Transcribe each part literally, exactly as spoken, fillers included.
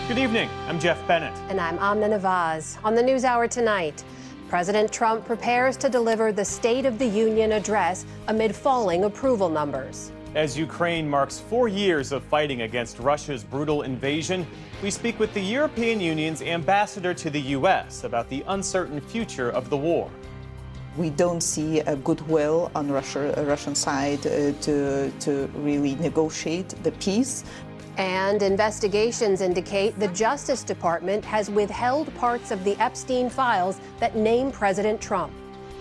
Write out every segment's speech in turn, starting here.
Good evening. I'm Jeff Bennett. And I'm Amna Nawaz. On the NewsHour tonight, President Trump prepares to deliver the State of the Union address amid falling approval numbers. As Ukraine marks four years of fighting against Russia's brutal invasion, we speak with the European Union's ambassador to the U S about the uncertain future of the war. We don't see a goodwill on Russia, uh, Russian side uh, to, to really negotiate the peace. And investigations indicate the Justice Department has withheld parts of the Epstein files that name President Trump.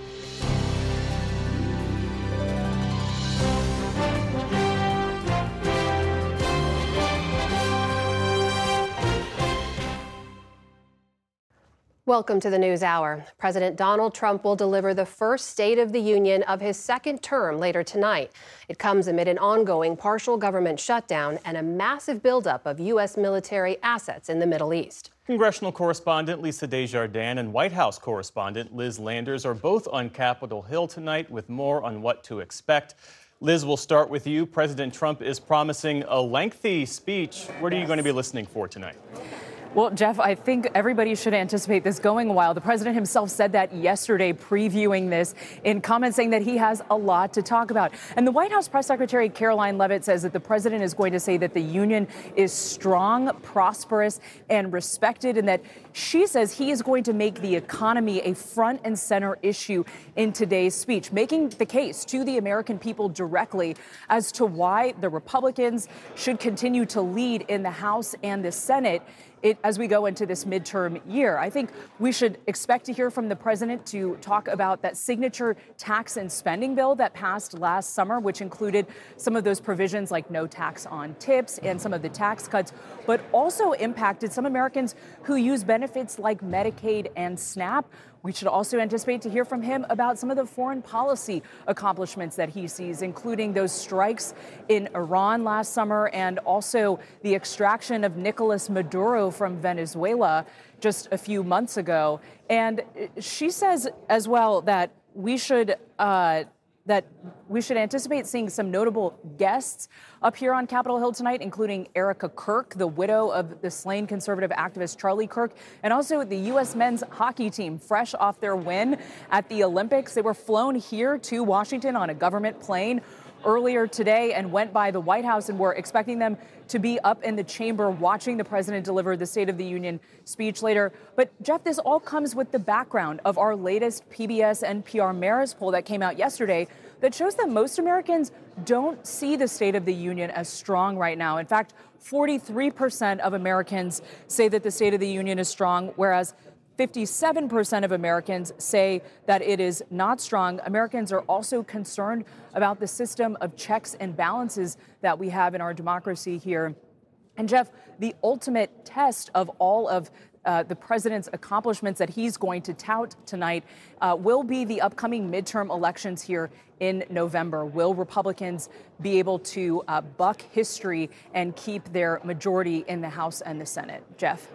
Welcome to the NewsHour. President Donald Trump will deliver the first State of the Union of his second term later tonight. It comes amid an ongoing partial government shutdown and a massive buildup of U S military assets in the Middle East. Congressional correspondent Lisa Desjardins and White House correspondent Liz Landers are both on Capitol Hill tonight with more on what to expect. Liz, we'll start with you. President Trump is promising a lengthy speech. What are you going to be listening for tonight? Well, Jeff, I think everybody should anticipate this going a while. The president himself said that yesterday, previewing this in comments saying that he has a lot to talk about. And the White House press secretary Caroline Leavitt says that the president is going to say that the union is strong, prosperous, and respected, and that she says he is going to make the economy a front and center issue in today's speech, making the case to the American people directly as to why the Republicans should continue to lead in the House and the Senate It, as we go into this midterm year. I think we should expect to hear from the president to talk about that signature tax and spending bill that passed last summer, which included some of those provisions like no tax on tips and some of the tax cuts, but also impacted some Americans who use benefits like Medicaid and SNAP. We should also anticipate to hear from him about some of the foreign policy accomplishments that he sees, including those strikes in Iran last summer and also the extraction of Nicolas Maduro from Venezuela just a few months ago. And she says as well that we should uh, that we should anticipate seeing some notable guests up here on Capitol Hill tonight, including Erica Kirk, the widow of the slain conservative activist Charlie Kirk, and also the U S men's hockey team, fresh off their win at the Olympics. They were flown here to Washington on a government plane earlier today and went by the White House, and we're expecting them to be up in the chamber watching the president deliver the State of the Union speech later. But, Jeff, this all comes with the background of our latest P B S N P R Marist poll that came out yesterday that shows that most Americans don't see the State of the Union as strong right now. In fact, forty-three percent of Americans say that the State of the Union is strong, whereas fifty-seven percent of Americans say that it is not strong. Americans are also concerned about the system of checks and balances that we have in our democracy here. And Jeff, the ultimate test of all of uh, the president's accomplishments that he's going to tout tonight uh, will be the upcoming midterm elections here in November. Will Republicans be able to uh, buck history and keep their majority in the House and the Senate? Jeff?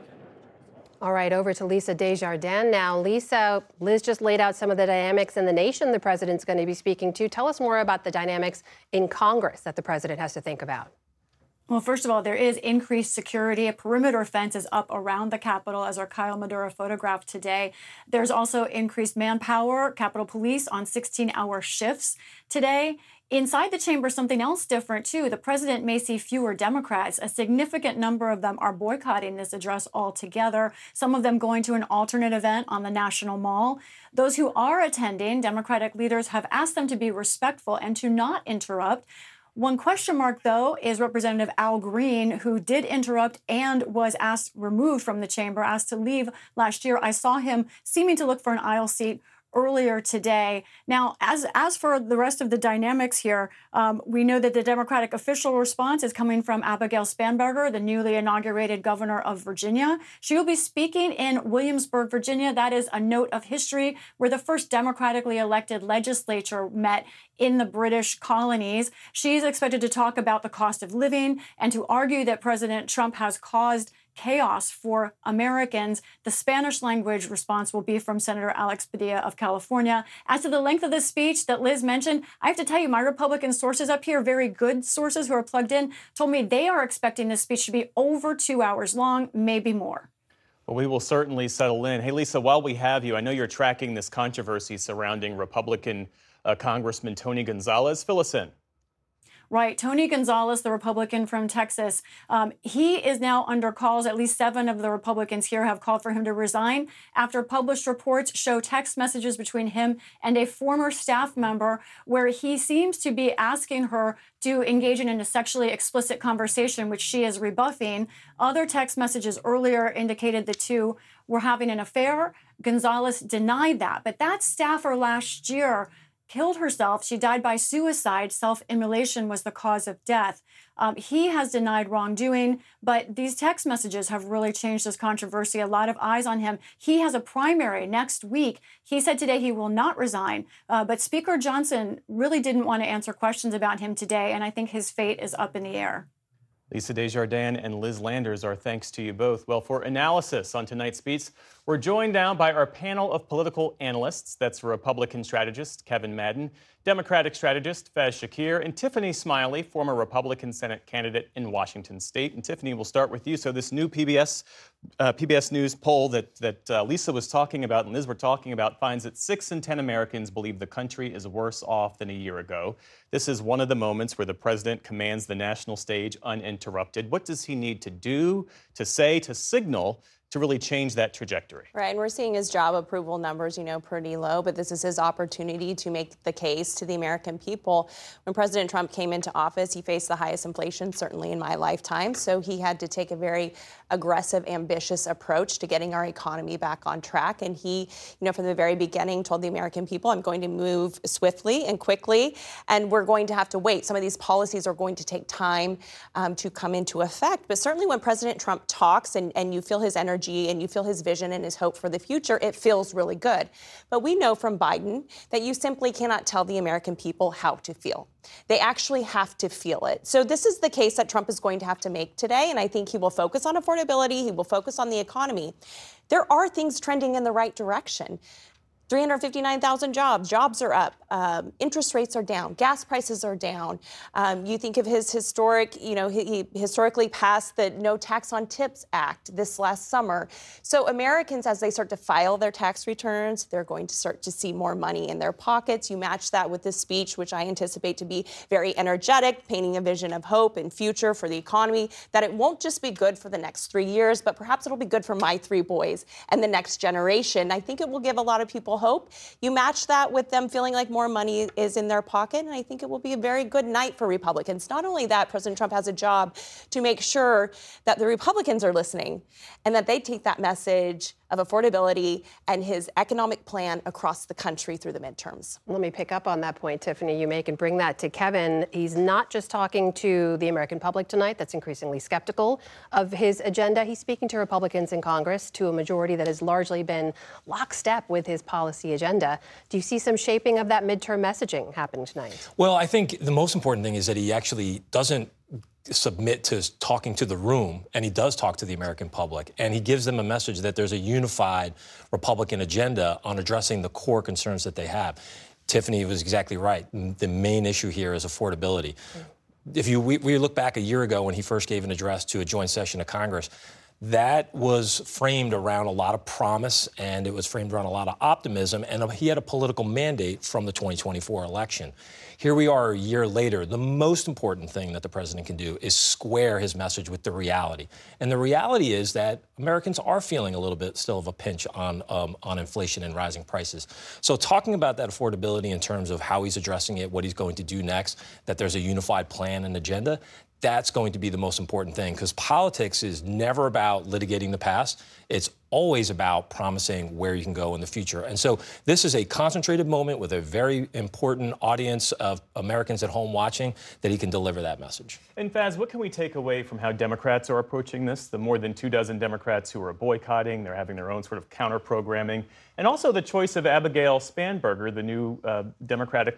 All right, over to Lisa Desjardins now. Lisa, Liz just laid out some of the dynamics in the nation the president's going to be speaking to. Tell us more about the dynamics in Congress that the president has to think about. Well, first of all, there is increased security. A perimeter fence is up around the Capitol, as our Kyle Maduro photographed today. There's also increased manpower, Capitol Police on sixteen-hour shifts today. Inside the chamber, something else different, too. The president may see fewer Democrats. A significant number of them are boycotting this address altogether, some of them going to an alternate event on the National Mall. Those who are attending, Democratic leaders have asked them to be respectful and to not interrupt. One question mark, though, is Representative Al Green, who did interrupt and was asked removed from the chamber, asked to leave last year. I saw him seeming to look for an aisle seat earlier today. Now, as as for the rest of the dynamics here, um, we know that the Democratic official response is coming from Abigail Spanberger, the newly inaugurated governor of Virginia. She will be speaking in Williamsburg, Virginia. That is a note of history where the first democratically elected legislature met in the British colonies. She's expected to talk about the cost of living and to argue that President Trump has caused chaos for Americans. The Spanish language response will be from Senator Alex Padilla of California. As to the length of this speech that Liz mentioned, I have to tell you, my Republican sources up here, very good sources who are plugged in, told me they are expecting this speech to be over two hours long, maybe more. Well, we will certainly settle in. Hey, Lisa, while we have you, I know you're tracking this controversy surrounding Republican uh, Congressman Tony Gonzalez. Fill us in. Right. Tony Gonzalez, the Republican from Texas, um, he is now under calls. At least seven of the Republicans here have called for him to resign after published reports show text messages between him and a former staff member where he seems to be asking her to engage in a sexually explicit conversation, which she is rebuffing. Other text messages earlier indicated the two were having an affair. Gonzalez denied that. But that staffer last year killed herself. She died by suicide. Self-immolation was the cause of death. Um, he has denied wrongdoing, but these text messages have really changed this controversy. A lot of eyes on him. He has a primary next week. He said today he will not resign, uh, but Speaker Johnson really didn't want to answer questions about him today, and I think his fate is up in the air. Lisa Desjardins and Liz Landers, our thanks to you both. Well, for analysis on tonight's speech, we're joined now by our panel of political analysts. That's Republican strategist Kevin Madden, Democratic strategist Faiz Shakir, and Tiffany Smiley, former Republican Senate candidate in Washington State. And Tiffany, we'll start with you. So this new P B S uh, P B S News poll that, that uh, Lisa was talking about and Liz were talking about finds that six in ten Americans believe the country is worse off than a year ago. This is one of the moments where the president commands the national stage uninterrupted. What does he need to do, to say, to signal to really change that trajectory? Right, and we're seeing his job approval numbers, you know, pretty low, but this is his opportunity to make the case to the American people. When President Trump came into office, he faced the highest inflation, certainly in my lifetime, so he had to take a very aggressive, ambitious approach to getting our economy back on track, and he, you know, from the very beginning told the American people, I'm going to move swiftly and quickly, and we're going to have to wait. Some of these policies are going to take time um, to come into effect, but certainly when President Trump talks and, and you feel his energy and you feel his vision and his hope for the future, it feels really good. But we know from Biden that you simply cannot tell the American people how to feel. They actually have to feel it. So this is the case that Trump is going to have to make today, and I think he will focus on affordability, he will focus on the economy. There are things trending in the right direction. three hundred fifty-nine thousand jobs. Jobs are up. Um, interest rates are down. Gas prices are down. Um, you think of his historic, you know, he, he historically passed the No Tax on Tips Act this last summer. So Americans, as they start to file their tax returns, they're going to start to see more money in their pockets. You match that with this speech, which I anticipate to be very energetic, painting a vision of hope and future for the economy, that it won't just be good for the next three years, but perhaps it'll be good for my three boys and the next generation. I think it will give a lot of people hope. You match that with them feeling like more money is in their pocket, and I think it will be a very good night for Republicans. Not only that, President Trump has a job to make sure that the Republicans are listening and that they take that message of affordability and his economic plan across the country through the midterms. Let me pick up on that point, Tiffany, you make, and bring that to Kevin. He's not just talking to the American public tonight that's increasingly skeptical of his agenda. He's speaking to Republicans in Congress, to a majority that has largely been lockstep with his policy agenda. Do you see some shaping of that midterm messaging happening tonight? Well, I think the most important thing is that he actually doesn't submit to talking to the room, and he does talk to the American public, and he gives them a message that there's a unified Republican agenda on addressing the core concerns that they have. Tiffany was exactly right. The main issue here is affordability. If you we, we look back a year ago when he first gave an address to a joint session of Congress, that was framed around a lot of promise, and it was framed around a lot of optimism, and he had a political mandate from the twenty twenty-four election. Here we are a year later. The most important thing that the president can do is square his message with the reality. And the reality is that Americans are feeling a little bit still of a pinch on, um, on inflation and rising prices. So talking about that affordability in terms of how he's addressing it, what he's going to do next, that there's a unified plan and agenda, that's going to be the most important thing, because politics is never about litigating the past. It's always about promising where you can go in the future. And so this is a concentrated moment with a very important audience of Americans at home watching that he can deliver that message. And Faiz, what can we take away from how Democrats are approaching this? The more than two dozen Democrats who are boycotting, they're having their own sort of counter-programming, and also the choice of Abigail Spanberger, the new uh, Democratic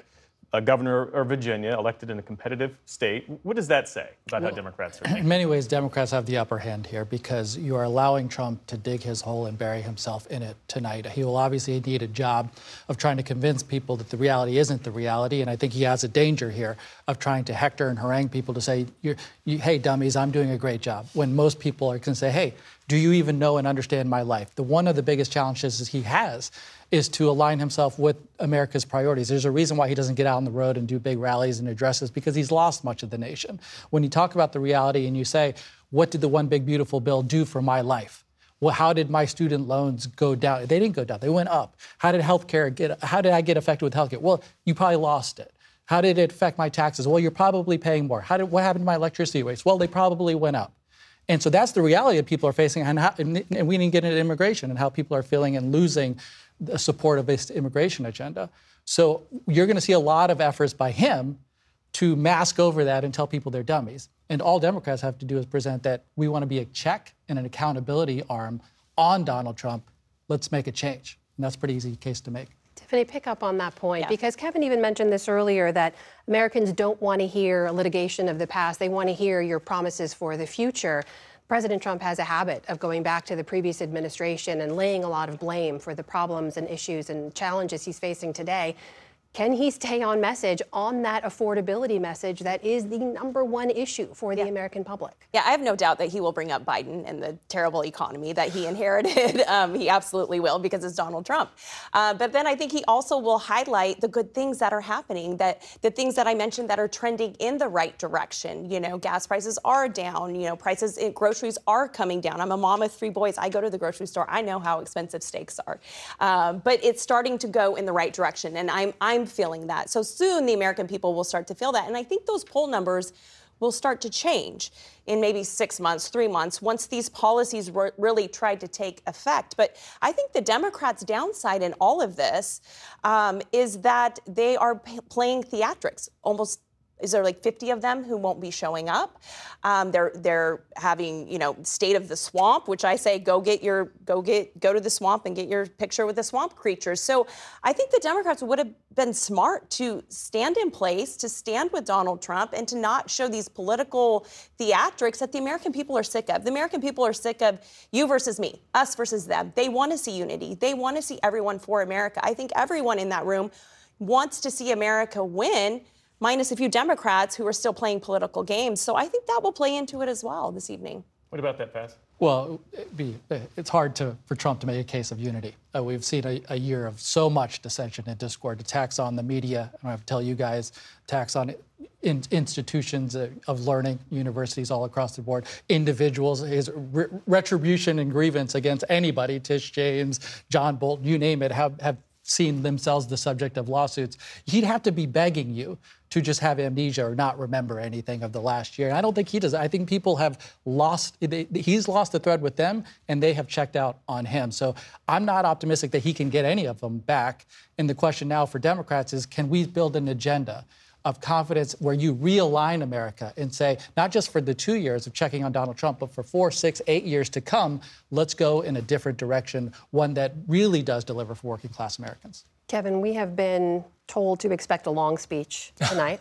a governor of Virginia, elected in a competitive state. What does that say about well, how Democrats are thinking? In many ways, Democrats have the upper hand here because you are allowing Trump to dig his hole and bury himself in it tonight. He will obviously need a job of trying to convince people that the reality isn't the reality, and I think he has a danger here of trying to hector and harangue people to say, You're, you, hey, dummies, I'm doing a great job, when most people are going to say, hey, do you even know and understand my life? The one of the biggest challenges he has is to align himself with America's priorities. There's a reason why he doesn't get out on the road and do big rallies and addresses, because he's lost much of the nation. When you talk about the reality and you say, what did the one big beautiful bill do for my life? Well, how did my student loans go down? They didn't go down, they went up. How did healthcare get, how did I get affected with healthcare? Well, you probably lost it. How did it affect my taxes? Well, you're probably paying more. How did, what happened to my electricity rates? Well, they probably went up. And so that's the reality that people are facing, and, how, and we didn't get into immigration and how people are feeling and losing the support of this immigration agenda. So you're going to see a lot of efforts by him to mask over that and tell people they're dummies. And all Democrats have to do is present that we want to be a check and an accountability arm on Donald Trump. Let's make a change. And that's a pretty easy case to make. Tiffany, pick up on that point, yeah. because Kevin even mentioned this earlier, that Americans don't want to hear litigation of the past. They want to hear your promises for the future. President Trump has a habit of going back to the previous administration and laying a lot of blame for the problems and issues and challenges he's facing today. Can he stay on message on that affordability message that is the number one issue for the yeah. American public? Yeah, I have no doubt that he will bring up Biden and the terrible economy that he inherited. um, he absolutely will, because it's Donald Trump. Uh, but then I think he also will highlight the good things that are happening, that the things that I mentioned that are trending in the right direction. You know, gas prices are down. You know, prices in groceries are coming down. I'm a mom with three boys. I go to the grocery store. I know how expensive steaks are. Um, but it's starting to go in the right direction, and I'm I'm feeling that. So soon the American people will start to feel that. And I think those poll numbers will start to change in maybe six months, three months, once these policies re- really try to take effect. But I think the Democrats' downside in all of this um, is that they are p- playing theatrics. Almost, is there like fifty of them who won't be showing up? Um, they're they're having, you know, State of the Swamp, which I say go get your go get go to the swamp and get your picture with the swamp creatures. So I think the Democrats would have been smart to stand in place, to stand with Donald Trump, and to not show these political theatrics that the American people are sick of. The American people are sick of you versus me, us versus them. They want to see unity. They want to see everyone for America. I think everyone in that room wants to see America win, minus a few Democrats who are still playing political games. So I think that will play into it as well this evening. What about that, Paz? Well, it'd be, it's hard to, for Trump to make a case of unity. Uh, we've seen a, a year of so much dissension and discord, attacks on the media. I don't have to tell you guys, attacks on in, institutions of learning, universities all across the board, individuals, his re- retribution and grievance against anybody, Tish James, John Bolton, you name it, have, have seen themselves the subject of lawsuits. He'd have to be begging you to just have amnesia or not remember anything of the last year. And I don't think he does. I think people have lost, they, he's lost the thread with them, and they have checked out on him. So I'm not optimistic that he can get any of them back. And the question now for Democrats is, can we build an agenda of confidence where you realign America and say, not just for the two years of checking on Donald Trump, but for four, six, eight years to come, let's go in a different direction, one that really does deliver for working class Americans. Kevin, we have been told to expect a long speech tonight.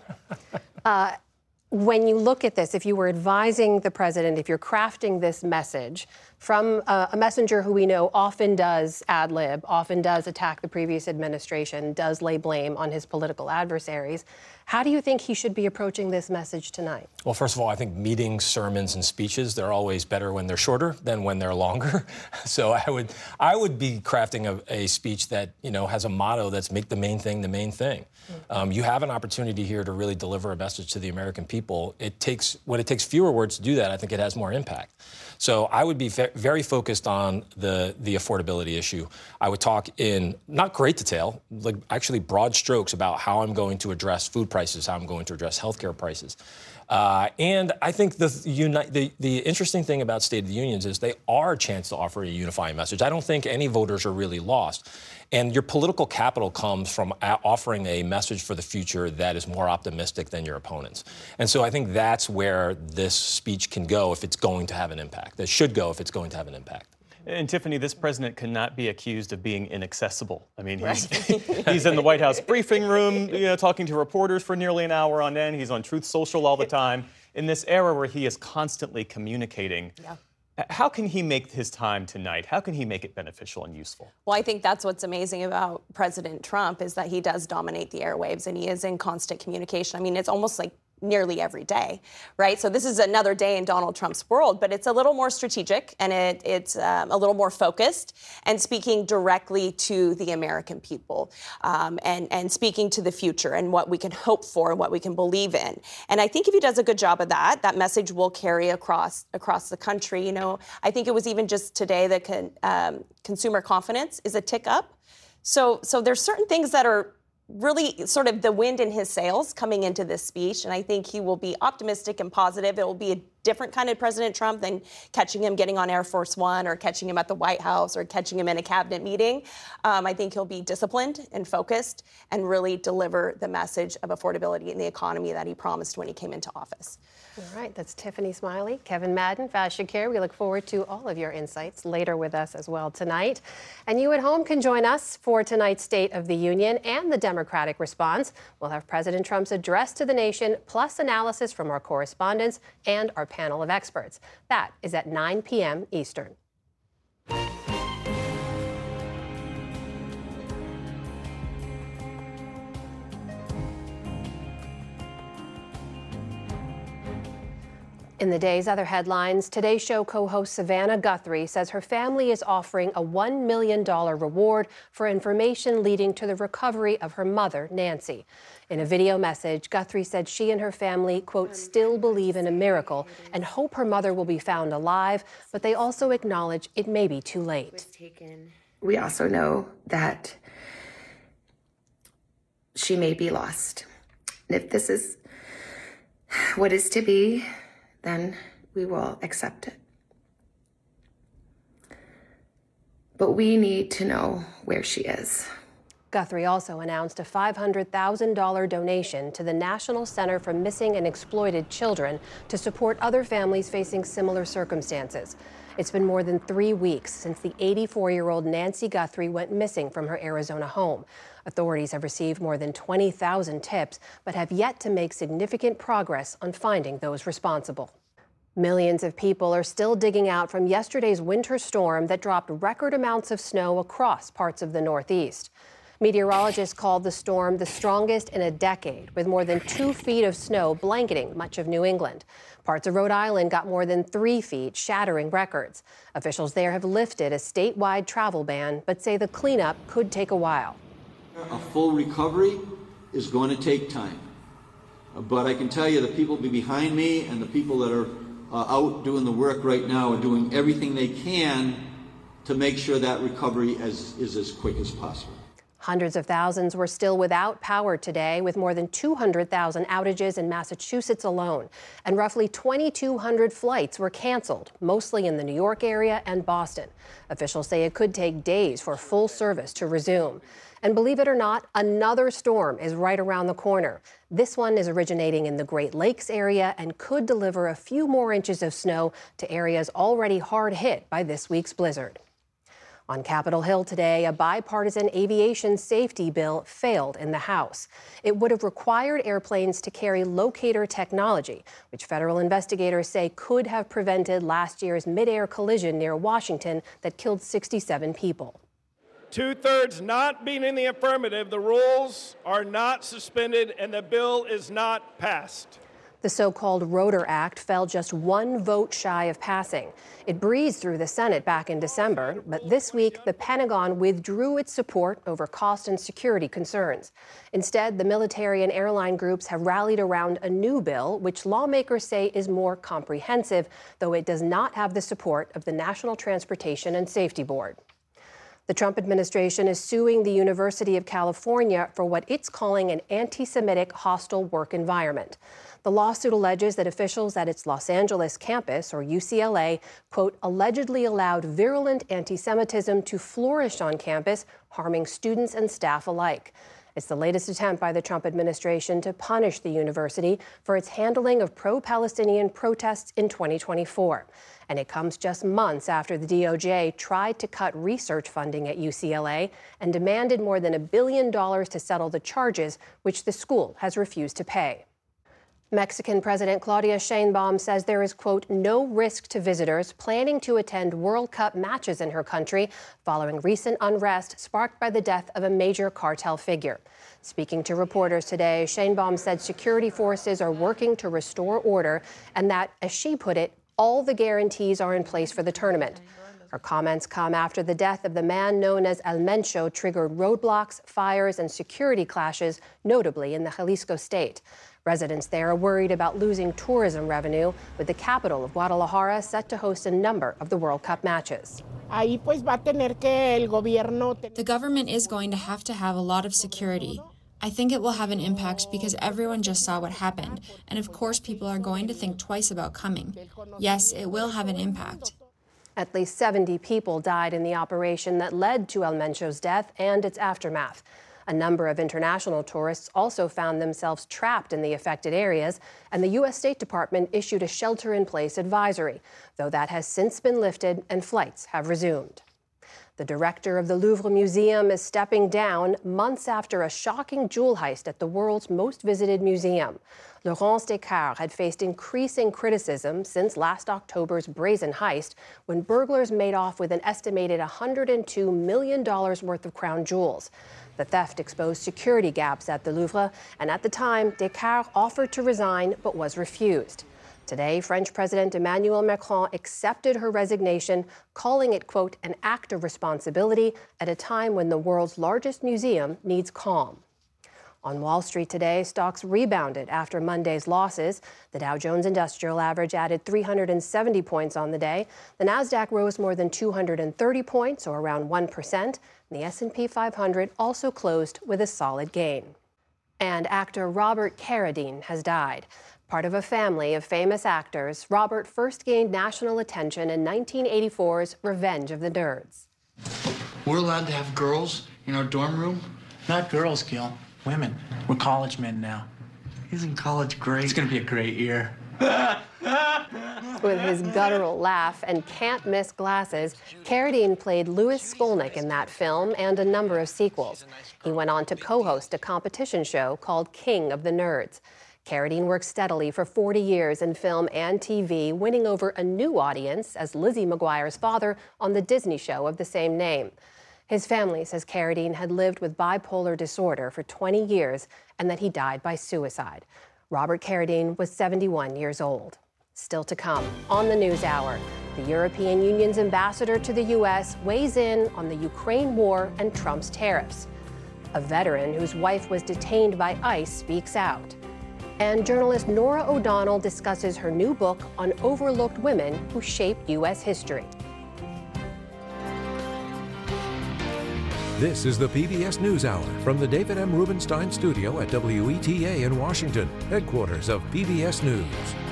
uh, when you look at this, if you were advising the president, if you're crafting this message from a, a messenger who we know often does ad lib, often does attack the previous administration, does lay blame on his political adversaries, how do you think he should be approaching this message tonight? Well, first of all, I think meetings, sermons, and speeches, they're always better when they're shorter than when they're longer. So I would I would be crafting a, a speech that, you know, has a motto that's make the main thing the main thing. Mm-hmm. Um, you have an opportunity here to really deliver a message to the American people. It takes, when it takes fewer words to do that, I think it has more impact. So I would be fe- very focused on the, the affordability issue. I would talk in not great detail, like actually broad strokes about how I'm going to address food prices, how I'm going to address healthcare prices. Uh, and I think the, uni- the the interesting thing about State of the Unions is they are a chance to offer a unifying message. I don't think any voters are really lost. And your political capital comes from a- offering a message for the future that is more optimistic than your opponents. And so I think that's where this speech can go if it's going to have an impact. It should go if it's going to have an impact. And Tiffany, this president cannot be accused of being inaccessible. I mean, he's, he's in the White House briefing room, you know, talking to reporters for nearly an hour on end. He's on Truth Social all the time. In this era where he is constantly communicating, yeah. How can he make his time tonight? How can he make it beneficial and useful? Well, I think that's what's amazing about President Trump is that he does dominate the airwaves and he is in constant communication. I mean, it's almost like nearly every day, right? So this is another day in Donald Trump's world, but it's a little more strategic and it, it's um, a little more focused and speaking directly to the American people um, and, and speaking to the future and what we can hope for and what we can believe in. And I think if he does a good job of that, that message will carry across across the country. You know, I think it was even just today that con, um, consumer confidence is a tick up. So, so there's certain things that are really sort of the wind in his sails coming into this speech. And I think he will be optimistic and positive. It will be a different kind of President Trump than catching him getting on Air Force One or catching him at the White House or catching him in a cabinet meeting. Um, I think he'll be disciplined and focused and really deliver the message of affordability in the economy that he promised when he came into office. All right, that's Tiffany Smiley, Kevin Madden, Faz Shakir. We look forward to all of your insights later with us as well tonight. And you at home can join us for tonight's State of the Union and the Democratic response. We'll have President Trump's address to the nation, plus analysis from our correspondents and our panel of experts. That is at nine p.m. Eastern. In the day's other headlines, Today Show co-host Savannah Guthrie says her family is offering a one million dollars reward for information leading to the recovery of her mother, Nancy. In a video message, Guthrie said she and her family, quote, still believe in a miracle and hope her mother will be found alive, but they also acknowledge it may be too late. We also know that she may be lost. And if this is what is to be, then we will accept it. But we need to know where she is. Guthrie also announced a five hundred thousand dollars donation to the National Center for Missing and Exploited Children to support other families facing similar circumstances. It's been more than three weeks since the eighty-four-year-old Nancy Guthrie went missing from her Arizona home. Authorities have received more than twenty thousand tips, but have yet to make significant progress on finding those responsible. Millions of people are still digging out from yesterday's winter storm that dropped record amounts of snow across parts of the Northeast. Meteorologists called the storm the strongest in a decade, with more than two feet of snow blanketing much of New England. Parts of Rhode Island got more than three feet, shattering records. Officials there have lifted a statewide travel ban, but say the cleanup could take a while. A full recovery is going to take time. But I can tell you the people behind me and the people that are uh, out doing the work right now are doing everything they can to make sure that recovery is, is as quick as possible. Hundreds of thousands were still without power today, with more than two hundred thousand outages in Massachusetts alone. And roughly twenty-two hundred flights were canceled, mostly in the New York area and Boston. Officials say it could take days for full service to resume. And believe it or not, another storm is right around the corner. This one is originating in the Great Lakes area and could deliver a few more inches of snow to areas already hard hit by this week's blizzard. On Capitol Hill today, a bipartisan aviation safety bill failed in the House. It would have required airplanes to carry locator technology, which federal investigators say could have prevented last year's mid-air collision near Washington that killed sixty-seven people. Two-thirds not being in the affirmative, the rules are not suspended and the bill is not passed. The so-called Rotor Act fell just one vote shy of passing. It breezed through the Senate back in December, but this week the Pentagon withdrew its support over cost and security concerns. Instead, the military and airline groups have rallied around a new bill, which lawmakers say is more comprehensive, though it does not have the support of the National Transportation and Safety Board. The Trump administration is suing the University of California for what it's calling an anti-Semitic hostile work environment. The lawsuit alleges that officials at its Los Angeles campus, or U C L A, quote, allegedly allowed virulent anti-Semitism to flourish on campus, harming students and staff alike. It's the latest attempt by the Trump administration to punish the university for its handling of pro-Palestinian protests in twenty twenty-four. And it comes just months after the D O J tried to cut research funding at U C L A and demanded more than a billion dollars to settle the charges, which the school has refused to pay. Mexican President Claudia Sheinbaum says there is, quote, no risk to visitors planning to attend World Cup matches in her country following recent unrest sparked by the death of a major cartel figure. Speaking to reporters today, Sheinbaum said security forces are working to restore order and that, as she put it, all the guarantees are in place for the tournament. Her comments come after the death of the man known as El Mencho triggered roadblocks, fires, and security clashes, notably in the Jalisco state. Residents there are worried about losing tourism revenue, with the capital of Guadalajara set to host a number of the World Cup matches. The government is going to have to have a lot of security. I think it will have an impact because everyone just saw what happened, and of course people are going to think twice about coming. Yes, it will have an impact. At least seventy people died in the operation that led to El Mencho's death and its aftermath. A number of international tourists also found themselves trapped in the affected areas, and the U S State Department issued a shelter-in-place advisory, though that has since been lifted and flights have resumed. The director of the Louvre Museum is stepping down months after a shocking jewel heist at the world's most visited museum. Laurence Descartes had faced increasing criticism since last October's brazen heist, when burglars made off with an estimated one hundred two million dollars worth of crown jewels. The theft exposed security gaps at the Louvre, and at the time, Descartes offered to resign but was refused. Today, French President Emmanuel Macron accepted her resignation, calling it, quote, an act of responsibility at a time when the world's largest museum needs calm. On Wall Street today, stocks rebounded after Monday's losses. The Dow Jones Industrial Average added three hundred seventy points on the day. The Nasdaq rose more than two hundred thirty points, or around one percent. And the S and P five hundred also closed with a solid gain. And actor Robert Carradine has died. Part of a family of famous actors, Robert first gained national attention in nineteen eighty-four's Revenge of the Nerds. We're allowed to have girls in our dorm room? Not girls, Gil. Women. We're college men now. Isn't college great? It's going to be a great year. With his guttural laugh and can't-miss glasses, Carradine played Louis Skolnick in that film and a number of sequels. He went on to co-host a competition show called King of the Nerds. Carradine worked steadily for forty years in film and T V, winning over a new audience as Lizzie McGuire's father on the Disney show of the same name. His family says Carradine had lived with bipolar disorder for twenty years and that he died by suicide. Robert Carradine was seventy-one years old. Still to come on the NewsHour, the European Union's ambassador to the U S weighs in on the Ukraine war and Trump's tariffs. A veteran whose wife was detained by ICE speaks out. And journalist Norah O'Donnell discusses her new book on overlooked women who shaped U S history. This is the P B S NewsHour from the David M. Rubenstein studio at W E T A in Washington, headquarters of P B S News.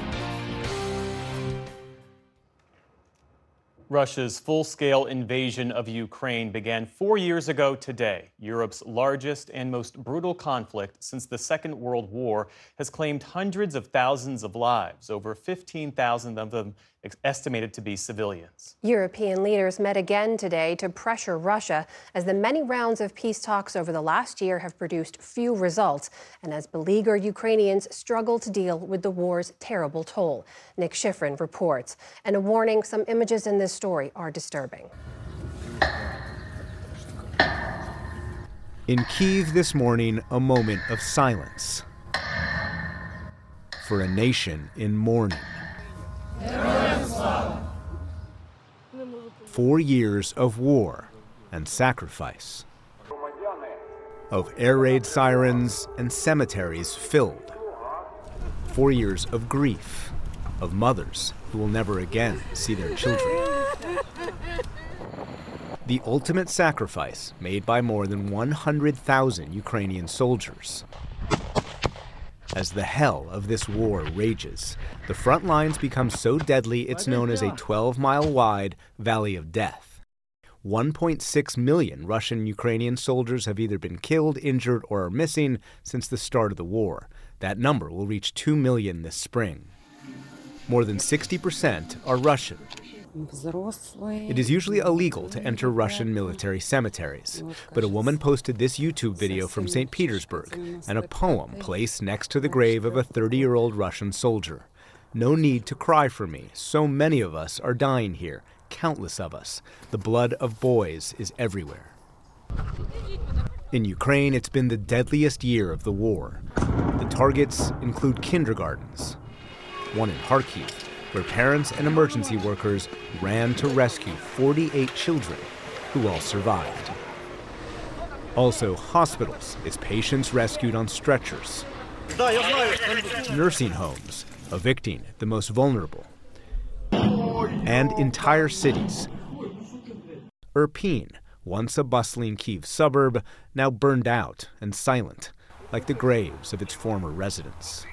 Russia's full-scale invasion of Ukraine began four years ago today. Europe's largest and most brutal conflict since the Second World War has claimed hundreds of thousands of lives, over fifteen thousand of them estimated to be civilians. European leaders met again today to pressure Russia as the many rounds of peace talks over the last year have produced few results, and as beleaguered Ukrainians struggle to deal with the war's terrible toll. Nick Schifrin reports. And a warning, some images in this story are disturbing. In Kyiv this morning, a moment of silence for a nation in mourning. Four years of war and sacrifice, of air raid sirens and cemeteries filled. Four years of grief, of mothers who will never again see their children. The ultimate sacrifice made by more than one hundred thousand Ukrainian soldiers. As the hell of this war rages, the front lines become so deadly it's known as a twelve mile wide valley of death. one point six million Russian and Ukrainian soldiers have either been killed, injured, or are missing since the start of the war. That number will reach two million this spring. More than sixty percent are Russian. It is usually illegal to enter Russian military cemeteries, but a woman posted this YouTube video from Saint Petersburg and a poem placed next to the grave of a thirty-year-old Russian soldier. No need to cry for me. So many of us are dying here, countless of us. The blood of boys is everywhere. In Ukraine, it's been the deadliest year of the war. The targets include kindergartens. One in Kharkiv, where parents and emergency workers ran to rescue forty-eight children who all survived. Also, hospitals, as patients rescued on stretchers. Nursing homes, evicting the most vulnerable. And entire cities. Irpin, once a bustling Kyiv suburb, now burned out and silent, like the graves of its former residents.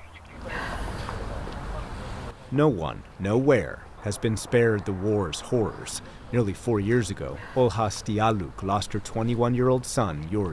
No one, nowhere, has been spared the war's horrors. Nearly four years ago, Olha Stialuk lost her twenty-one-year-old son, Yuri.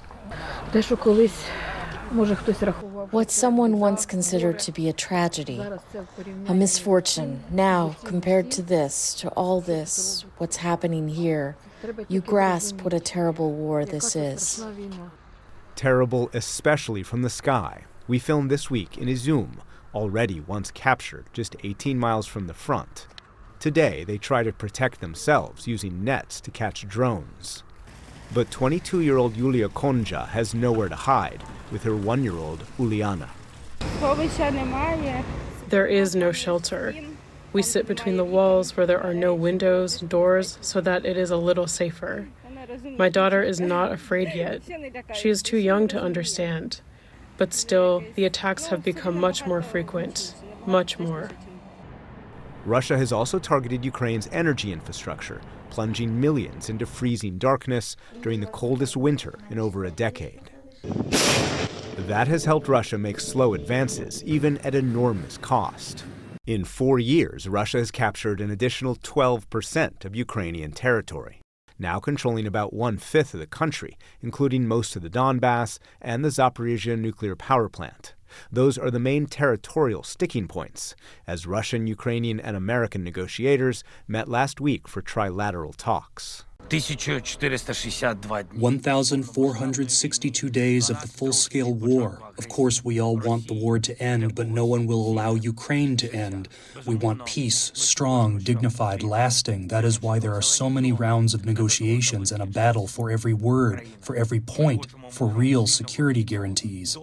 What someone once considered to be a tragedy, a misfortune, now, compared to this, to all this, what's happening here, you grasp what a terrible war this is. Terrible especially from the sky. We filmed this week in Izum, already once captured just eighteen miles from the front. Today, they try to protect themselves using nets to catch drones. But twenty-two-year-old Yulia Konja has nowhere to hide with her one-year-old Uliana. There is no shelter. We sit between the walls where there are no windows, doors, so that it is a little safer. My daughter is not afraid yet. She is too young to understand. But still, the attacks have become much more frequent, much more. Russia has also targeted Ukraine's energy infrastructure, plunging millions into freezing darkness during the coldest winter in over a decade. That has helped Russia make slow advances, even at enormous cost. In four years, Russia has captured an additional twelve percent of Ukrainian territory, now controlling about one-fifth of the country, including most of the Donbass and the Zaporizhzhia nuclear power plant. Those are the main territorial sticking points, as Russian, Ukrainian, and American negotiators met last week for trilateral talks. one thousand four hundred sixty-two days of the full-scale war. Of course, we all want the war to end, but no one will allow Ukraine to end. We want peace, strong, dignified, lasting. That is why there are so many rounds of negotiations and a battle for every word, for every point, for real security guarantees.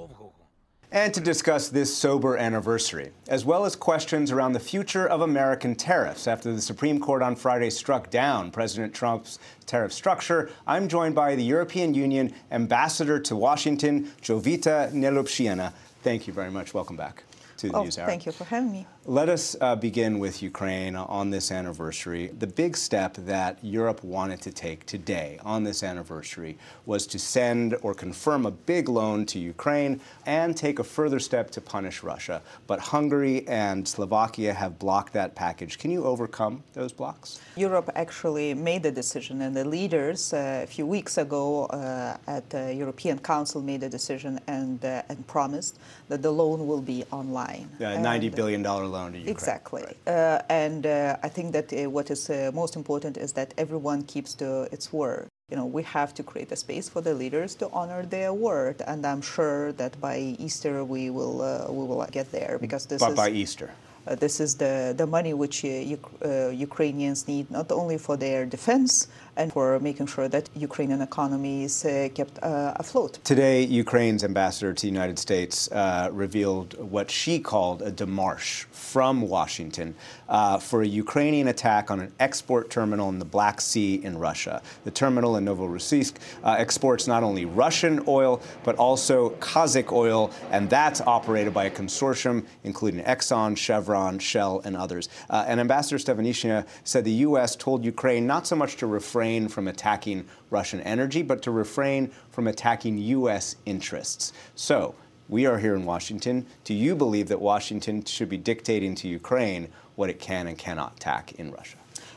And to discuss this sober anniversary, as well as questions around the future of American tariffs after the Supreme Court on Friday struck down President Trump's tariff structure, I'm joined by the European Union Ambassador to Washington, Jovita Nelupshina. Thank you very much. Welcome back to the oh, NewsHour. Thank you for having me. Let us uh, begin with Ukraine on this anniversary. The big step that Europe wanted to take today on this anniversary was to send or confirm a big loan to Ukraine and take a further step to punish Russia. But Hungary and Slovakia have blocked that package. Can you overcome those blocks? Europe actually made the decision, and the leaders uh, a few weeks ago uh, at the European Council made a decision and, uh, and promised that the loan will be online. Yeah, ninety billion dollars loan to Ukraine. Exactly. Right. Uh, and uh, I think that uh, what is uh, most important is that everyone keeps to its word. You know, we have to create a space for the leaders to honor their word, and I'm sure that by Easter we will uh, we will get there, because this but is by Easter. Uh, this is the, the money which uh, uh, Ukrainians need, not only for their defense and for making sure that Ukrainian economy is uh, kept uh, afloat. Today, Ukraine's ambassador to the United States uh, revealed what she called a démarche from Washington uh, for a Ukrainian attack on an export terminal in the Black Sea in Russia. The terminal in Novorossiysk uh, exports not only Russian oil, but also Kazakh oil, and that's operated by a consortium including Exxon, Chevron, Shell, and others. Uh, and Ambassador Stefanishina said the U S told Ukraine not so much to refrain from attacking Russian energy, but to refrain from attacking U S interests. So, we are here in Washington. Do you believe that Washington should be dictating to Ukraine what it can and cannot attack in Russia?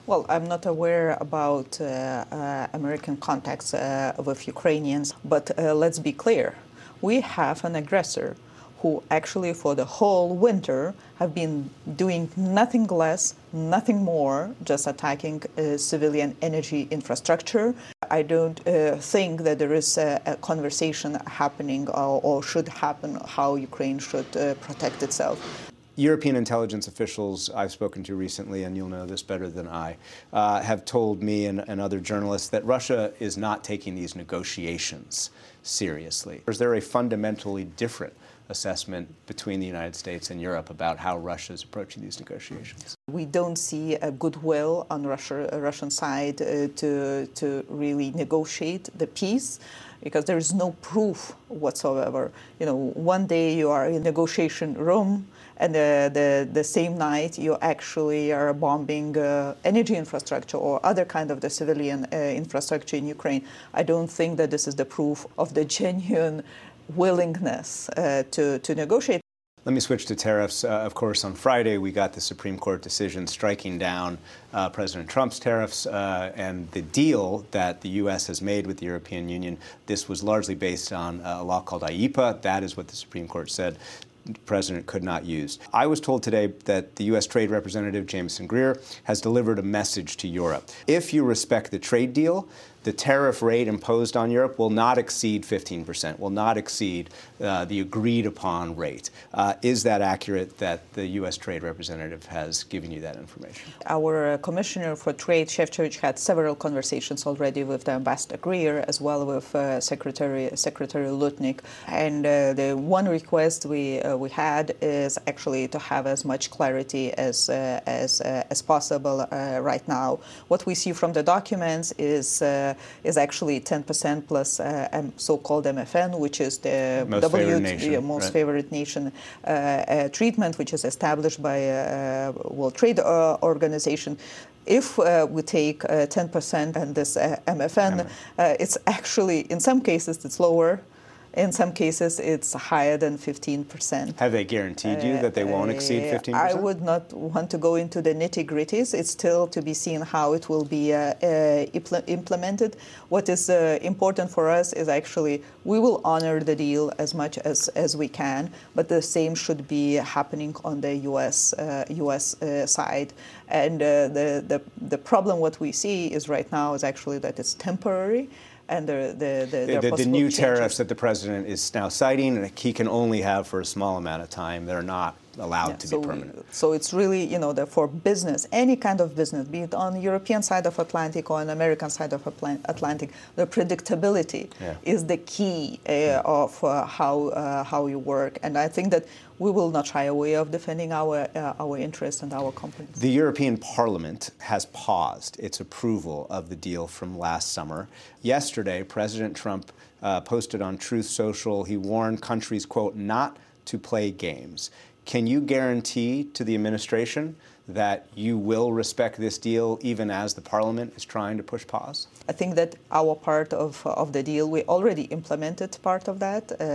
Well, I'm not aware about uh, uh, American contacts uh, with Ukrainians, but uh, let's be clear. We have an aggressor who actually for the whole winter have been doing nothing less, nothing more, just attacking uh, civilian energy infrastructure. I don't uh, think that there is a, a conversation happening or, or should happen how Ukraine should uh, protect itself. European intelligence officials I've spoken to recently, and you'll know this better than I, uh, have told me and, and other journalists that Russia is not taking these negotiations seriously. Is there a fundamentally different assessment between the United States and Europe about how Russia is approaching these negotiations? We don't see a goodwill on Russia, uh, Russian side uh, to, to really negotiate the peace, because there is no proof whatsoever. You know, one day you are in a negotiation room, and uh, the, the same night you actually are bombing uh, energy infrastructure or other kind of the civilian uh, infrastructure in Ukraine. I don't think that this is the proof of the genuine willingness uh, to, to negotiate. Let me switch to tariffs. Uh, of course, on Friday, we got the Supreme Court decision striking down uh, President Trump's tariffs uh, and the deal that the U S has made with the European Union. This was largely based on a law called I E P A. That is what the Supreme Court said the president could not use. I was told today that the U S Trade Representative, Jameson Greer, has delivered a message to Europe. If you respect the trade deal, the tariff rate imposed on Europe will not exceed fifteen percent, will not exceed uh, the agreed upon rate. Uh, is that accurate that the U S Trade Representative has given you that information? Our uh, Commissioner for Trade, Shevchevich, had several conversations already with the Ambassador Greer, as well with uh, Secretary Secretary Lutnick. And uh, the one request we uh, we had is actually to have as much clarity as uh, as uh, as possible uh, right now. What we see from the documents is uh, is actually ten percent plus uh, so-called M F N, which is the most W favored nation, yeah, most right. favored nation uh, uh, treatment, which is established by uh, World Trade uh, Organization. If uh, we take uh, ten percent and this uh, M F N, uh, it's actually, in some cases, it's lower. In some cases, it's higher than fifteen percent. Have they guaranteed you that they won't exceed fifteen percent? I would not want to go into the nitty-gritties. It's still to be seen how it will be uh, uh, impl- implemented. What is uh, important for us is actually we will honor the deal as much as, as we can, but the same should be happening on the U S uh, U S uh, side. And uh, the, the the problem what we see is right now is actually that it's temporary. And the, the, the, the, the new changes. tariffs that the president is now citing, and he can only have for a small amount of time. They're not allowed yeah, to so be permanent. We, so it's really, you know, the, for business, any kind of business, be it on the European side of Atlantic or on the American side of Atlantic, the predictability yeah. is the key uh, yeah. of uh, how uh, how you work. And I think that we will not shy away of defending our uh, our interests and our companies. The European Parliament has paused its approval of the deal from last summer. Yesterday, President Trump uh, posted on Truth Social, he warned countries, quote, not to play games. Can you guarantee to the administration that you will respect this deal even as the Parliament is trying to push pause? I think that our part of of the deal, we already implemented part of that. Uh,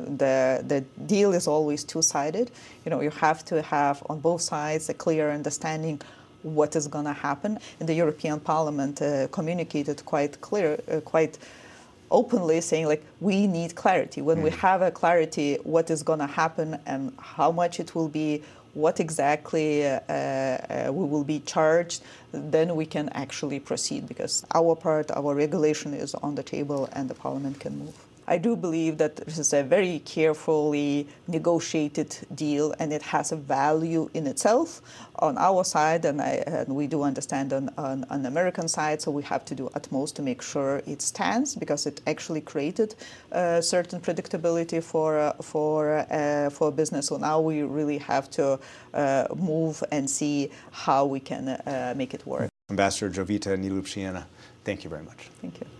the the deal is always two-sided. You know, you have to have on both sides a clear understanding what is going to happen. And the European Parliament uh, communicated quite clear, uh, quite openly, saying like we need clarity. When mm. we have a clarity, what is going to happen and how much it will be, what exactly uh, uh, we will be charged, then we can actually proceed, because our part, our regulation is on the table and the Parliament can move. I do believe that this is a very carefully negotiated deal, and it has a value in itself on our side, and, I, and we do understand on, on, on the American side, so we have to do utmost to make sure it stands, because it actually created uh, certain predictability for uh, for uh, for business. So now we really have to uh, move and see how we can uh, make it work. Ambassador Jovita Nilupshina, thank you very much. Thank you.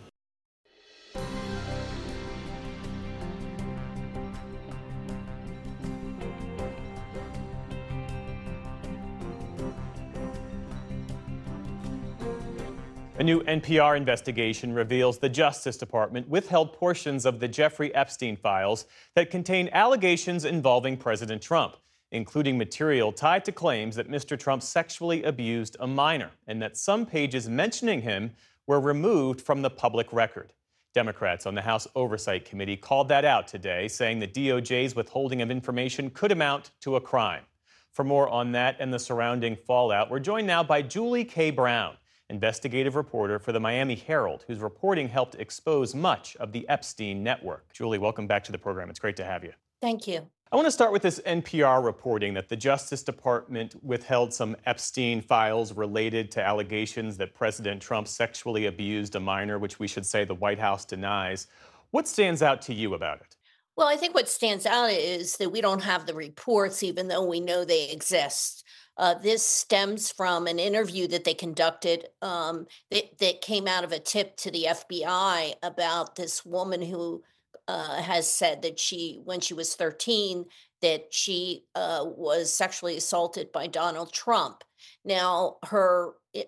A new N P R investigation reveals the Justice Department withheld portions of the Jeffrey Epstein files that contain allegations involving President Trump. including material tied to claims that Mister Trump sexually abused a minor and that some pages mentioning him were removed from the public record. Democrats on the House Oversight Committee called that out today, saying the D O J's withholding of information could amount to a crime. For more on that and the surrounding fallout, we're joined now by Julie K. Brown, investigative reporter for the Miami Herald, whose reporting helped expose much of the Epstein network. Julie, welcome back to the program. It's great to have you. Thank you. I want to start with this N P R reporting that the Justice Department withheld some Epstein files related to allegations that President Trump sexually abused a minor, which we should say the White House denies. What stands out to you about it? Well, I think what stands out is that we don't have the reports, even though we know they exist. Uh, this stems from an interview that they conducted um, that, that came out of a tip to the F B I about this woman who uh, has said that she, when she was thirteen, that she uh, was sexually assaulted by Donald Trump. Now, her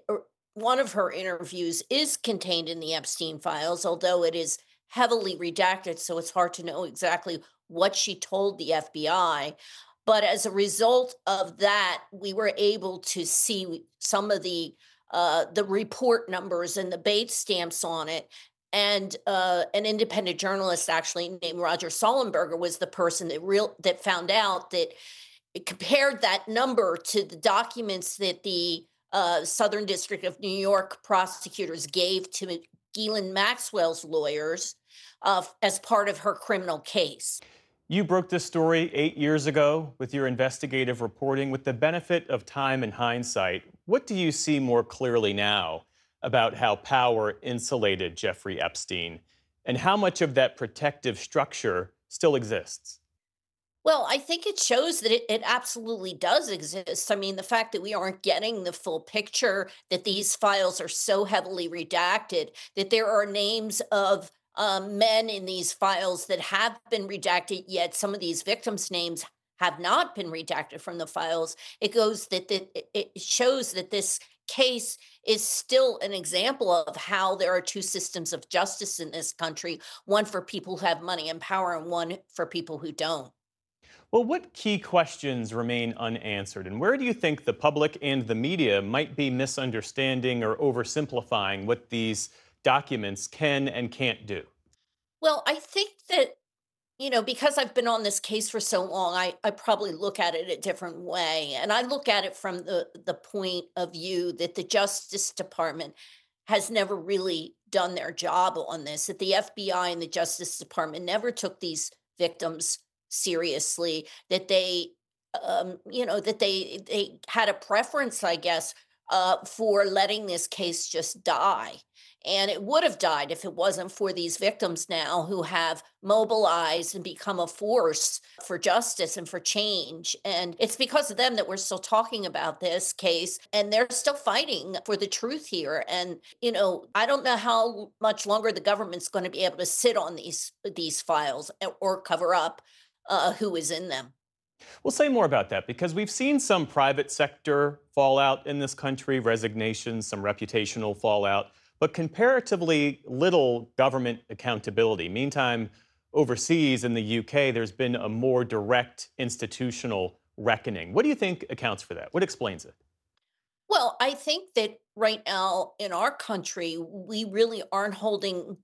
one of her interviews is contained in the Epstein files, although it is heavily redacted, so it's hard to know exactly what she told the F B I. But as a result of that, we were able to see some of the uh, the report numbers and the Bates stamps on it. And uh, an independent journalist, actually named Roger Sollenberger, was the person that real that found out that it compared that number to the documents that the uh, Southern District of New York prosecutors gave to Ghislaine Maxwell's lawyers uh, as part of her criminal case. You broke this story eight years ago with your investigative reporting. With the benefit of time and hindsight, what do you see more clearly now about how power insulated Jeffrey Epstein and how much of that protective structure still exists? Well, I think it shows that it, it absolutely does exist. I mean, the fact that we aren't getting the full picture, that these files are so heavily redacted, that there are names of um, men in these files that have been redacted, yet some of these victims' names have not been redacted from the files. It goes that, that it shows that this case is still an example of how there are two systems of justice in this country, one for people who have money and power and one for people who don't. Well, what key questions remain unanswered, and where do you think the public and the media might be misunderstanding or oversimplifying what these documents can and can't do? Well, I think that, you know, because I've been on this case for so long, I, I probably look at it a different way. And I look at it from the, the point of view that the Justice Department has never really done their job on this, that the F B I and the Justice Department never took these victims seriously, that they, um, you know, that they they had a preference, I guess, uh, for letting this case just die. And it would have died if it wasn't for these victims now who have mobilized and become a force for justice and for change. And it's because of them that we're still talking about this case, and they're still fighting for the truth here. And, you know, I don't know how much longer the government's going to be able to sit on these, these files or cover up uh, who is in them. We'll say more about that because we've seen some private sector fallout in this country, resignations, some reputational fallout, but comparatively little government accountability. Meantime, overseas in the U K, there's been a more direct institutional reckoning. What do you think accounts for that? What explains it? Well, I think that right now in our country, we really aren't holding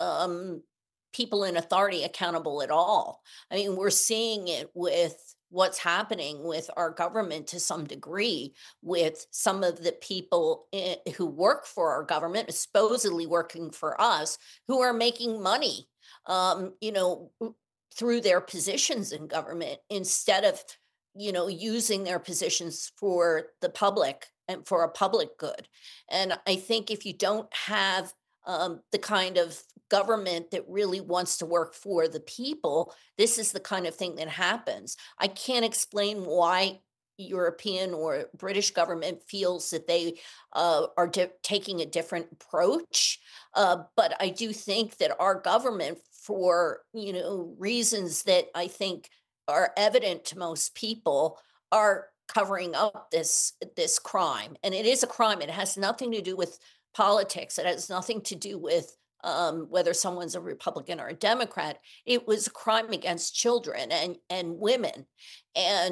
um, people in authority accountable at all. I mean, we're seeing it with what's happening with our government to some degree, with some of the people in, who work for our government, supposedly working for us, who are making money, um, you know, through their positions in government instead of, you know, using their positions for the public and for a public good. And I think if you don't have um, the kind of government that really wants to work for the people, this is the kind of thing that happens. I can't explain why European or British government feels that they uh, are di- taking a different approach. Uh, but I do think that our government, for, you know, reasons that I think are evident to most people, are covering up this this crime. And it is a crime. It has nothing to do with politics. It has nothing to do with um, whether someone's a Republican or a Democrat. It was a crime against children and, and women. And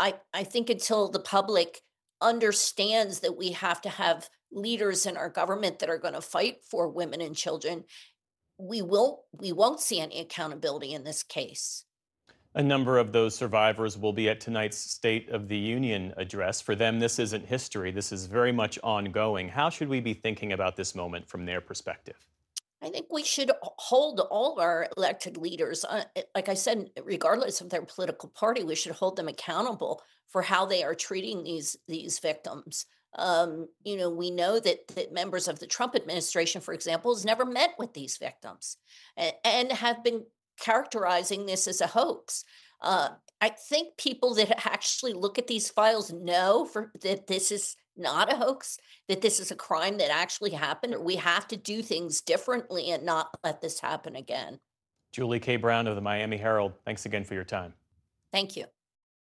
I, I think until the public understands that we have to have leaders in our government that are going to fight for women and children, we won't we won't see any accountability in this case. A number of those survivors will be at tonight's State of the Union address. For them, this isn't history. This is very much ongoing. How should we be thinking about this moment from their perspective? I think we should hold all of our elected leaders, uh, like I said, regardless of their political party, we should hold them accountable for how they are treating these these victims. Um, you know, we know that that members of the Trump administration, for example, has never met with these victims and, and have been characterizing this as a hoax. Uh, I think people that actually look at these files know for, that this is not a hoax, that this is a crime that actually happened, or we have to do things differently and not let this happen again. Julie K. Brown of the Miami Herald, thanks again for your time. Thank you.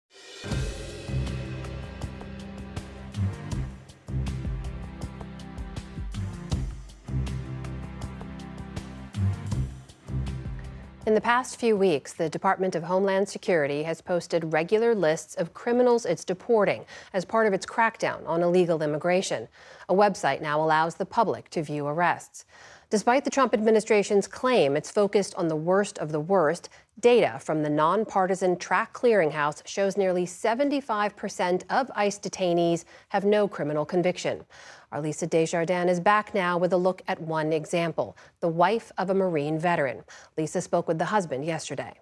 In the past few weeks, the Department of Homeland Security has posted regular lists of criminals it's deporting as part of its crackdown on illegal immigration. A website now allows the public to view arrests. Despite the Trump administration's claim it's focused on the worst of the worst, data from the nonpartisan Track Clearinghouse shows nearly seventy-five percent of ICE detainees have no criminal conviction. Our Lisa Desjardins is back now with a look at one example, the wife of a Marine veteran. Lisa spoke with the husband yesterday.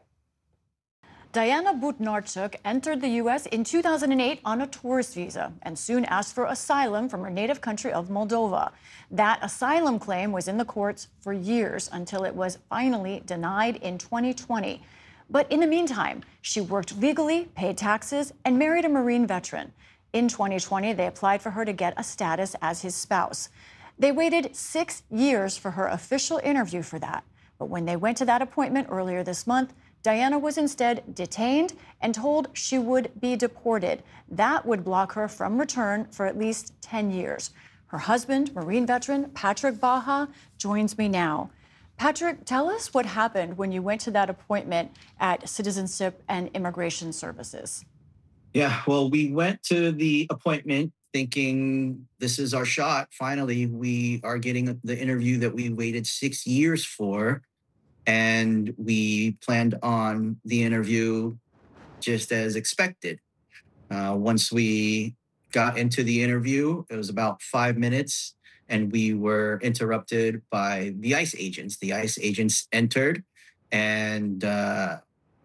Diana Butnarchuk entered the U S in two thousand eight on a tourist visa and soon asked for asylum from her native country of Moldova. That asylum claim was in the courts for years until it was finally denied in twenty twenty. But in the meantime, she worked legally, paid taxes, and married a Marine veteran. In twenty twenty, they applied for her to get a status as his spouse. They waited six years for her official interview for that. But when they went to that appointment earlier this month, Diana was instead detained and told she would be deported. That would block her from return for at least ten years. Her husband, Marine veteran Patrick Baha, joins me now. Patrick, tell us what happened when you went to that appointment at Citizenship and Immigration Services. Yeah, well, we went to the appointment thinking this is our shot. Finally, we are getting the interview that we waited six years for. And we planned on the interview just as expected. Uh, once we got into the interview, it was about five minutes, and we were interrupted by the ICE agents. The ICE agents entered, and uh,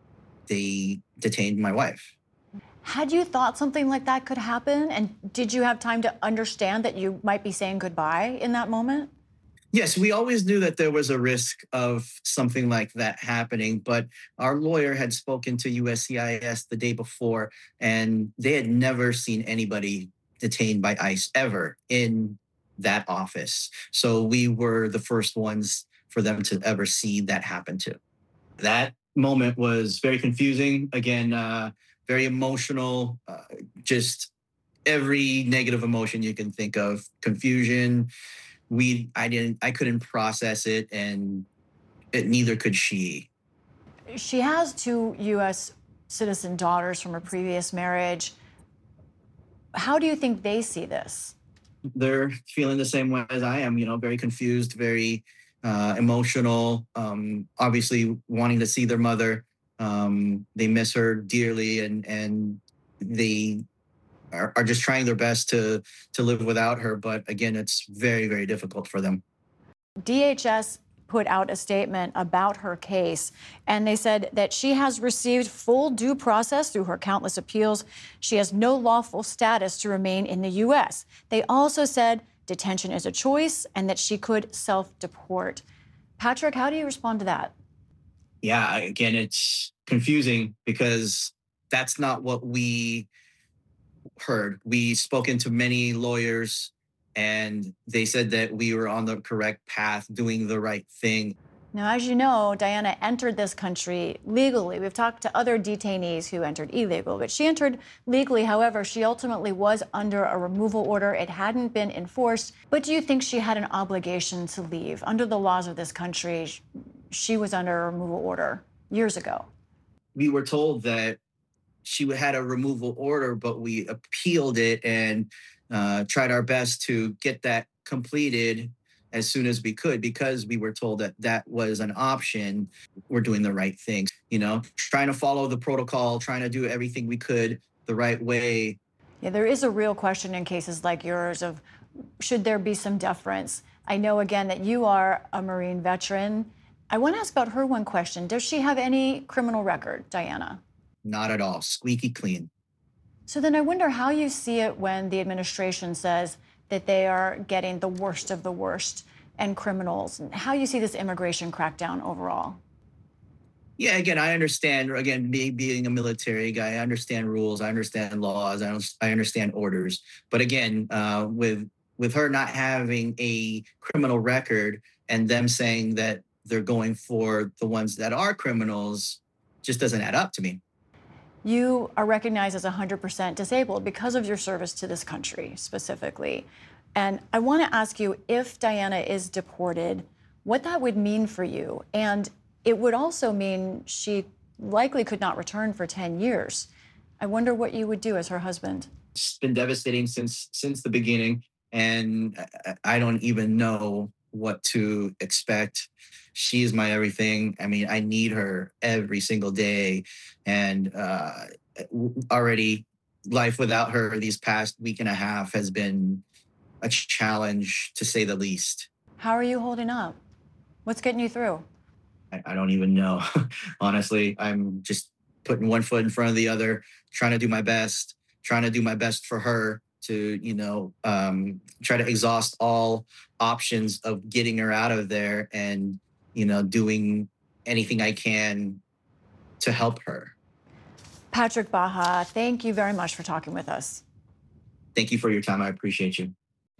they detained my wife. Had you thought something like that could happen? And did you have time to understand that you might be saying goodbye in that moment? Yes, we always knew that there was a risk of something like that happening, but our lawyer had spoken to U S C I S the day before, and they had never seen anybody detained by ICE ever in that office. So we were the first ones for them to ever see that happen to. That moment was very confusing. Again, uh, very emotional, uh, just every negative emotion you can think of, confusion. We, I didn't, I couldn't process it, and it, neither could she. She has two U S citizen daughters from her previous marriage. How do you think they see this? They're feeling the same way as I am, you know, very confused, very uh, emotional, um, obviously wanting to see their mother. Um, they miss her dearly, and, and they Are, are just trying their best to to live without her. But again, it's very, very difficult for them. D H S put out a statement about her case, and they said that she has received full due process through her countless appeals. She has no lawful status to remain in the U S. They also said detention is a choice and that she could self-deport. Patrick, how do you respond to that? Yeah, again, it's confusing because that's not what we heard. We spoken to many lawyers, and they said that we were on the correct path, doing the right thing. Now, as you know, Diana entered this country legally. We've talked to other detainees who entered illegal, but she entered legally. However, she ultimately was under a removal order. It hadn't been enforced. But do you think she had an obligation to leave? Under the laws of this country, she was under a removal order years ago. We were told that she had a removal order, but we appealed it and uh, tried our best to get that completed as soon as we could, because we were told that that was an option. We're doing the right thing, you know, trying to follow the protocol, trying to do everything we could the right way. Yeah, there is a real question in cases like yours of, should there be some deference? I know, again, that you are a Marine veteran. I want to ask about her one question. Does she have any criminal record, Diana? Not at all. Squeaky clean. So then I wonder how you see it when the administration says that they are getting the worst of the worst and criminals, and how you see this immigration crackdown overall. Yeah, again, I understand, again, me being a military guy, I understand rules, I understand laws, I, I understand orders. But again, uh, with with her not having a criminal record and them saying that they're going for the ones that are criminals, just doesn't add up to me. You are recognized as one hundred percent disabled because of your service to this country specifically. And I want to ask you, if Diana is deported, what that would mean for you. And it would also mean she likely could not return for ten years. I wonder what you would do as her husband. It's been devastating since since the beginning, and I don't even know what to expect. She's my everything. I mean, I need her every single day. And uh, already life without her these past week and a half has been a challenge, to say the least. How are you holding up? What's getting you through? I, I don't even know. Honestly, I'm just putting one foot in front of the other, trying to do my best, trying to do my best for her to, you know, um, try to exhaust all options of getting her out of there and, you know, doing anything I can to help her. Patrick Baja, thank you very much for talking with us. Thank you for your time. I appreciate you.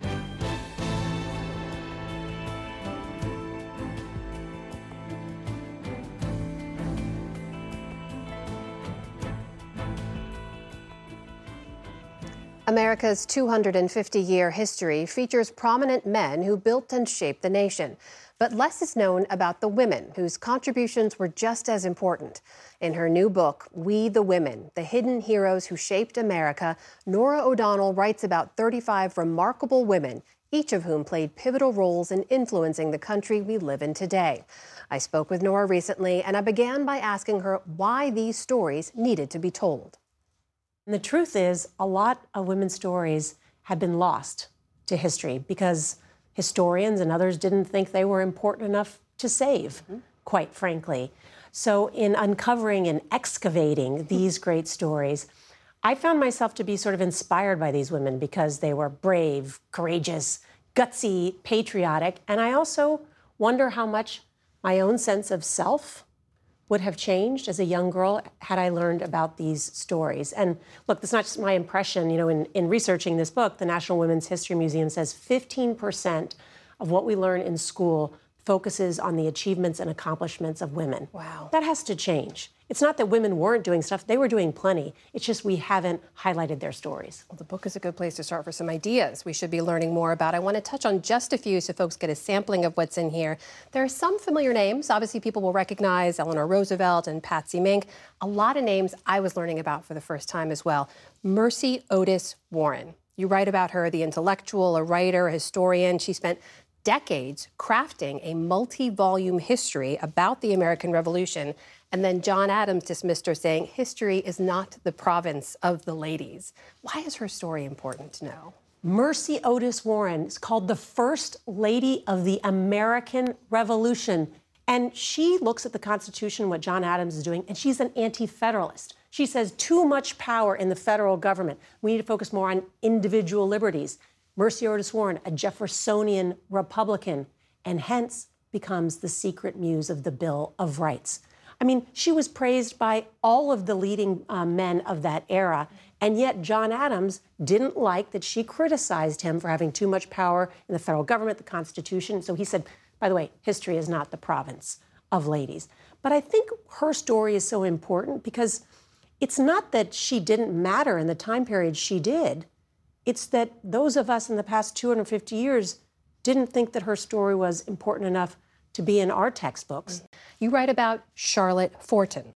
America's two hundred fifty year history features prominent men who built and shaped the nation. But less is known about the women whose contributions were just as important. In her new book, We the Women, The Hidden Heroes Who Shaped America, Norah O'Donnell writes about thirty-five remarkable women, each of whom played pivotal roles in influencing the country we live in today. I spoke with Norah recently, and I began by asking her why these stories needed to be told. And the truth is, a lot of women's stories have been lost to history because historians and others didn't think they were important enough to save, mm-hmm. quite frankly. So in uncovering and excavating these great stories, I found myself to be sort of inspired by these women because they were brave, courageous, gutsy, patriotic. And I also wonder how much my own sense of self would have changed as a young girl had I learned about these stories. And look, that's not just my impression. You know, in, in researching this book, the National Women's History Museum says fifteen percent of what we learn in school focuses on the achievements and accomplishments of women. Wow. That has to change. It's not that women weren't doing stuff. They were doing plenty. It's just we haven't highlighted their stories. Well, the book is a good place to start for some ideas we should be learning more about. I want to touch on just a few so folks get a sampling of what's in here. There are some familiar names. Obviously, people will recognize Eleanor Roosevelt and Patsy Mink. A lot of names I was learning about for the first time as well. Mercy Otis Warren. You write about her, the intellectual, a writer, a historian. She spent decades crafting a multi-volume history about the American Revolution. And then John Adams dismissed her, saying history is not the province of the ladies. Why is her story important to know? Mercy Otis Warren is called the First Lady of the American Revolution. And she looks at the Constitution, what John Adams is doing, and she's an anti-federalist. She says too much power in the federal government. We need to focus more on individual liberties. Mercy Otis Warren, a Jeffersonian Republican, and hence becomes the secret muse of the Bill of Rights. I mean, she was praised by all of the leading uh, men of that era, and yet John Adams didn't like that she criticized him for having too much power in the federal government, the Constitution. So he said, by the way, history is not the province of ladies. But I think her story is so important because it's not that she didn't matter in the time period she did. It's that those of us in the past two hundred fifty years didn't think that her story was important enough to be in our textbooks. You write about Charlotte Forten.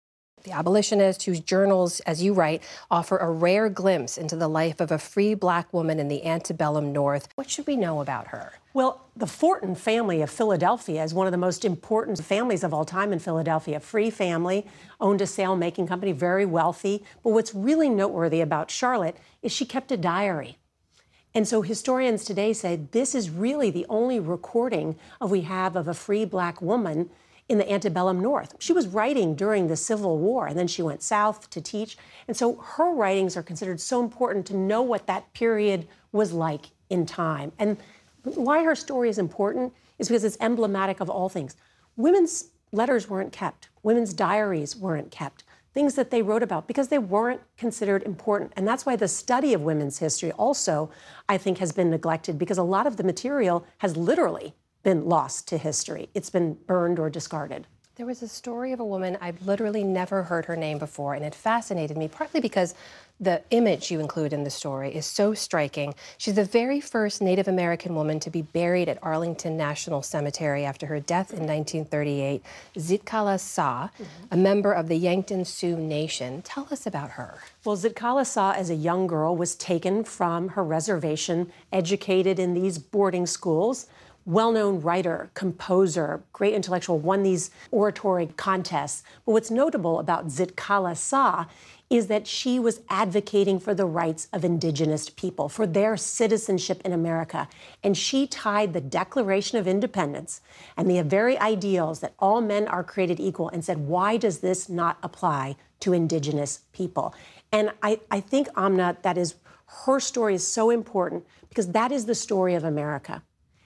the abolitionist whose journals, as you write, offer a rare glimpse into the life of a free black woman in the antebellum North. What should we know about her? Well, the Fortin family of Philadelphia is one of the most important families of all time in Philadelphia. Free family, owned a sail-making company, very wealthy. But what's really noteworthy about Charlotte is she kept a diary. And so historians today say this is really the only recording of we have of a free black woman in the antebellum North. She was writing during the Civil War, and then she went south to teach. And so her writings are considered so important to know what that period was like in time. And why her story is important is because it's emblematic of all things. Women's letters weren't kept. Women's diaries weren't kept. Things that they wrote about because they weren't considered important. And that's why the study of women's history also, I think, has been neglected, because a lot of the material has literally been lost to history. It's been burned or discarded. There was a story of a woman, I've literally never heard her name before, and it fascinated me, partly because the image you include in the story is so striking. She's the very first Native American woman to be buried at Arlington National Cemetery after her death in nineteen thirty-eight, Zitkala Sa, mm-hmm. a member of the Yankton Sioux Nation. Tell us about her. Well, Zitkala Sa, as a young girl, was taken from her reservation, educated in these boarding schools. Well-known writer, composer, great intellectual, won these oratory contests. But what's notable about Zitkala Sa is that she was advocating for the rights of indigenous people, for their citizenship in America. And she tied the Declaration of Independence and the very ideals that all men are created equal and said, why does this not apply to indigenous people? And I, I think, Amna, that is, her story is so important because that is the story of America.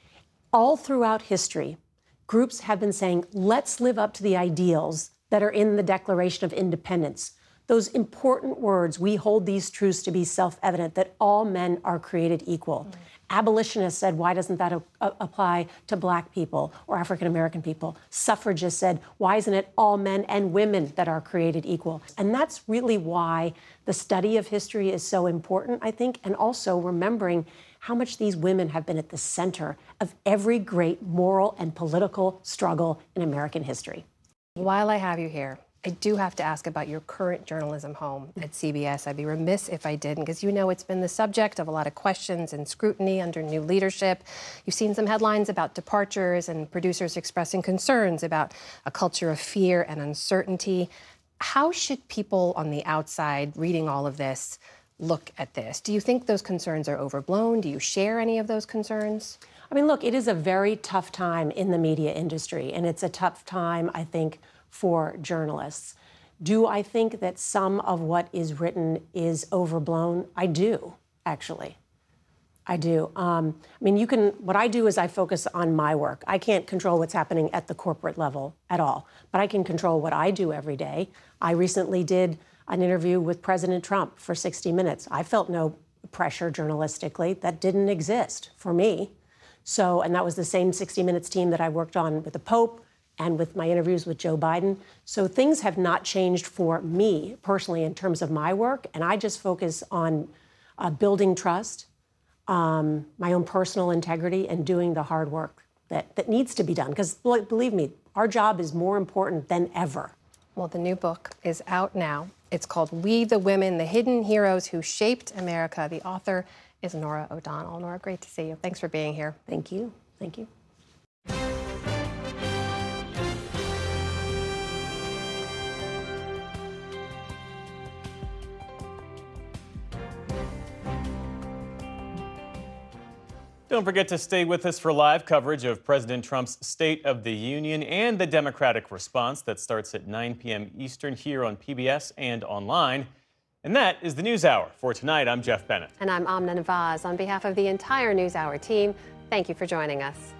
All throughout history, groups have been saying, let's live up to the ideals that are in the Declaration of Independence. Those important words, we hold these truths to be self-evident, that all men are created equal. Mm-hmm. Abolitionists said, why doesn't that a- a- apply to black people or African-American people? Suffragists said, why isn't it all men and women that are created equal? And that's really why the study of history is so important, I think, and also remembering how much these women have been at the center of every great moral and political struggle in American history. While I have you here, I do have to ask about your current journalism home at C B S. I'd be remiss if I didn't, because you know it's been the subject of a lot of questions and scrutiny under new leadership. You've seen some headlines about departures and producers expressing concerns about a culture of fear and uncertainty. How should people on the outside reading all of this look at this? Do you think those concerns are overblown? Do you share any of those concerns? I mean, look, it is a very tough time in the media industry, and it's a tough time, I think, for journalists. Do I think that some of what is written is overblown? I do, actually. I do. Um, I mean, you can, what I do is I focus on my work. I can't control what's happening at the corporate level at all, but I can control what I do every day. I recently did an interview with President Trump for sixty minutes. I felt no pressure journalistically. That didn't exist for me. So, and that was the same sixty minutes team that I worked on with the Pope and with my interviews with Joe Biden. So things have not changed for me personally in terms of my work. And I just focus on uh, building trust, um, my own personal integrity, and doing the hard work that, that needs to be done. Because believe me, our job is more important than ever. Well, the new book is out now. It's called We the Women, The Hidden Heroes Who Shaped America. The author is Norah O'Donnell. Norah, great to see you. Thanks for being here. Thank you. Thank you. Don't forget to stay with us for live coverage of President Trump's State of the Union and the Democratic response that starts at nine p.m. Eastern here on P B S and online. And that is the NewsHour. For tonight, I'm Jeff Bennett. And I'm Amna Nawaz. On behalf of the entire NewsHour team, thank you for joining us.